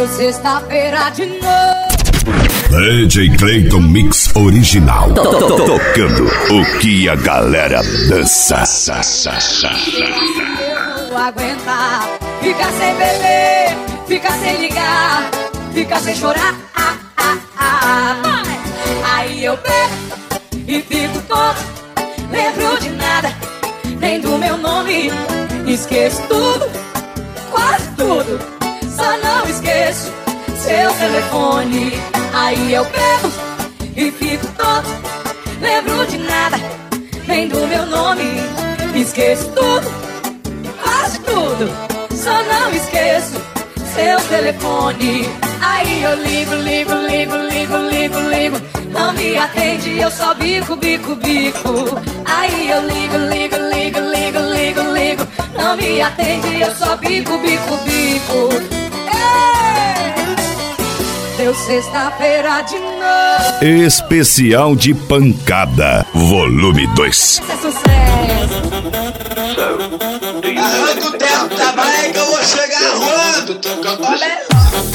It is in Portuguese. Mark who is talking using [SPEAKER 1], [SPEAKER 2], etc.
[SPEAKER 1] Deu sexta-feira de novo.
[SPEAKER 2] DJ Clayton Mix original. Tocando o que a galera dança.
[SPEAKER 1] Eu vou aguentar. Fica sem beber, fica sem ligar, fica sem chorar. Aí eu bebo e fico tonto. Lembro de nada, nem do meu nome. Esqueço tudo, quase tudo. Só não esqueço seu telefone. Aí eu bebo e fico tonto. Lembro de nada, nem do meu nome. Esqueço tudo, quase tudo. Só não esqueço seu telefone. Aí eu ligo. Não me atende, eu só bico. Aí eu ligo. Não me atende, eu só bico. Deu sexta-feira de novo.
[SPEAKER 2] Especial de pancada, volume 2.
[SPEAKER 1] É sucesso.
[SPEAKER 3] Arranca o teto, trabalha aí que eu vou chegar arruando. Olha.